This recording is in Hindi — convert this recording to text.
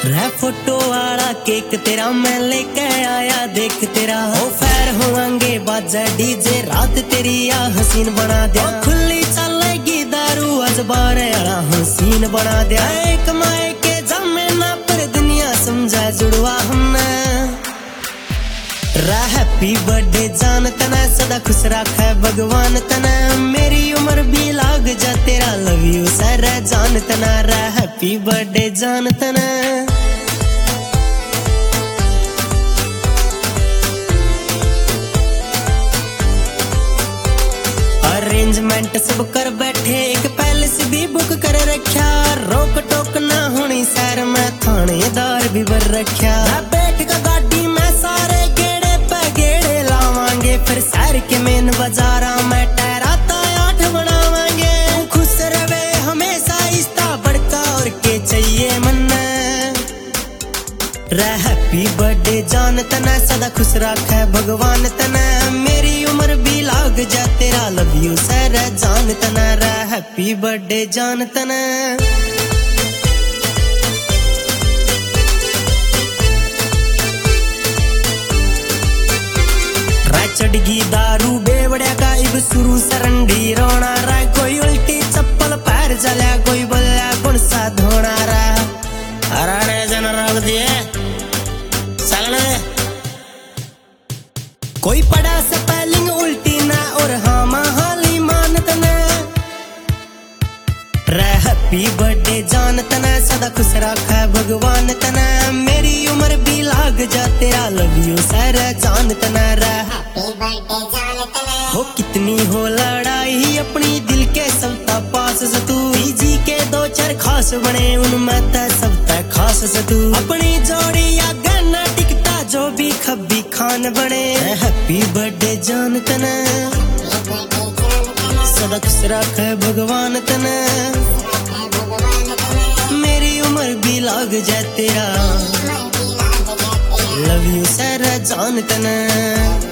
रे फोटो वाला केक तेरा मैं लेके आया, देख तेरा हो फैर होंगे बाजा डीजे, रात तेरी या हसीन बना दिया। खुली चलेगी दारू अजबार वाला हसीन बना दिया। कमाए के जामे ना पर दुनिया समझा जुड़वा हमने। हैप्पी बर्थडे जान तना, सदा खुश रखे भगवान तना। मेरी उम्र भी लाग जा तेरा, लव यू सर जान तना। हैप्पी बर्थडे जान तना। अरेंजमेंट सब कर बैठे, एक पैलेस भी बुक कर रखा। रोक टोक ना होनी सैर में, थानेदार भी भर रखा। बैठ का गाड़ी में सारे गेड़े पे गेड़े लावांगे, फिर सैर के मेन बाजारा में टहराता 8 बनावांगे। खुश रहे हमेशा इस्ता बड़का और के चाहिए मन। हैप्पी बर्थडे जान तना, सदा खुश रखे भगवान तना। मेरी उम्र भी लाग जा तेरा, लव यू सर जान तना। हैप्पी बर्थडे जान तना। चढ़गी दारू बेवड़िया का इब शुरू सरंडी रोना रा। कोई उल्टी चप्पल पैर चलिया, कोई बोलिया कौन सा धोना रा। अरे जन रख दिए चलने। कोई पड़ा स्पेलिंग उल्टी ना और हाँ महाली मानत ना। हैप्पी बर्थडे जान तना, सदा खुश रखा भगवान तना। मेरी उम्र भी लाग जा तेरा, लव यू सर जान तना। हो कितनी हो लड़ाई अपनी दिल के सबता पास सतू। जी के 2-4 खास बने उनमें ते सबता खास सतू। अपनी जोड़ी या गाना टिकता जो भी खब्बी खान बने। हैप्पी बर्थडे जान तना, सदा खुश रखे भगवान तना। मेरी उम्र भी लाग जा तेरा, लव यू सर जान तना।